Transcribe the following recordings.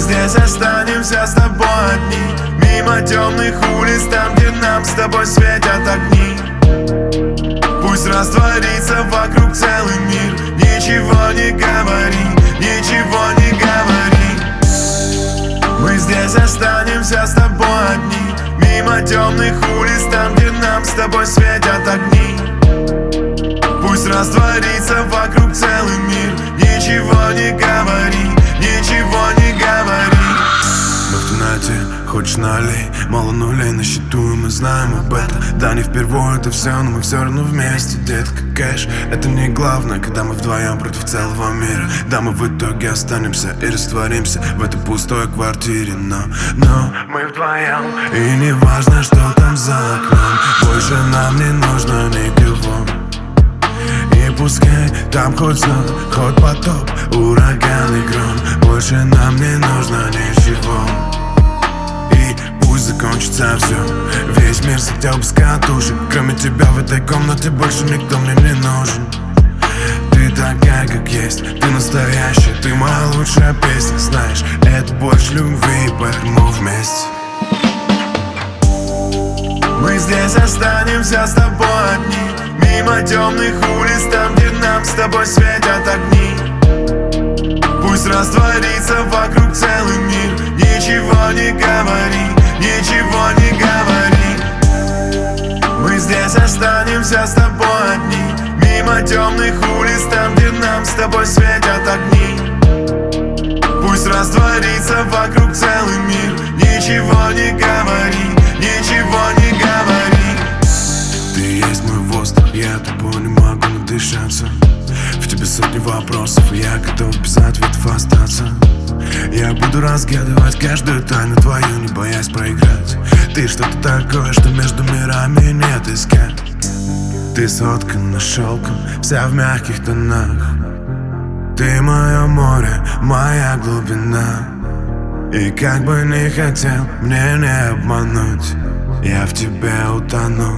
здесь останемся с тобой одни, мимо темных улиц, там, где нам с тобой светят огни. Пусть растворится вокруг целый мир, ничего не говори, ничего не говори. Мы здесь останемся с тобой одни, мимо темных улиц, там, где нам с тобой светят огни. Пусть растворится вокруг целый мир, ничего не говори, ничего не говори. Мы в темноте, хочешь налей, мало нулей на счету, и мы знаем об этом. Да, не впервые это все, но мы все равно вместе, детка. Кэш, это не главное, когда мы вдвоем против целого мира. Да, мы в итоге останемся и растворимся в этой пустой квартире, но мы вдвоем. И не важно, что там за окном, больше нам не нужно никого. И пускай там хоть сон, хоть потоп, ураган и гром, больше нам не нужно ничего. И пусть закончится все, весь мир слетел без катушек. Кроме тебя в этой комнате больше никто мне не нужен. Ты такая, как есть, ты настоящая, ты моя лучшая песня. Знаешь, это больше любви, поэтому вместе. Мы здесь останемся с тобой одни, мимо темных улиц, там, где нам с тобой светят огни. Пусть растворится вокруг целый мир, ничего не говори, ничего не говори. Мы здесь останемся с тобой одни, мимо темных улиц, там, где нам с тобой светят огни. Пусть растворится вокруг целый мир, ничего не говори, ничего не говори. Ты есть мой воздух, я тобой не могу надышаться. В тебе сотни вопросов, и я готов без ответов остаться. Я буду разгадывать каждую тайну твою, не боясь проиграть. Ты что-то такое, что между мирами нет искать. Ты соткана шелком, вся в мягких тонах. Ты мое море, моя глубина. И как бы не хотел мне не обмануть, я в тебе утону.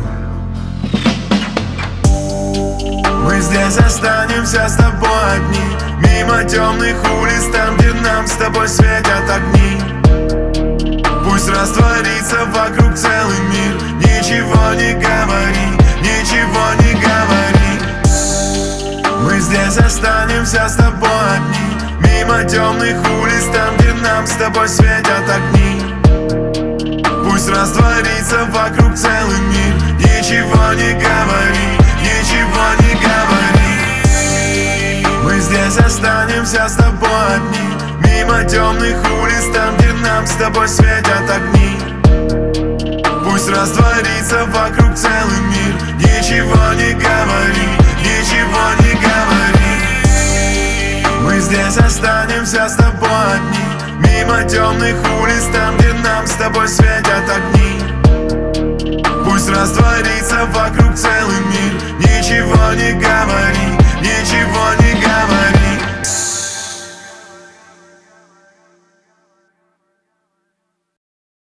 Мы здесь останемся с тобой одни, мимо темных улиц, там, где нам с тобой светят огни. Пусть растворится вокруг целый мир, ничего не говори, ничего не говори. Мы здесь останемся с тобой одни, мимо темных улиц, там, где нам с тобой светят огни. Пусть растворится вокруг целый мир, ничего не говори, ничего не говори. Мы здесь останемся с тобой одни, мимо темных улиц, там, где нам с тобой светят огни. Пусть растворится вокруг целый мир, ничего не говори, ничего не говори. Мы здесь останемся с тобой одни, мимо темных улиц, там, где нам с тобой светят огни. Пусть растворится вокруг целый мир, ничего не говори, ничего не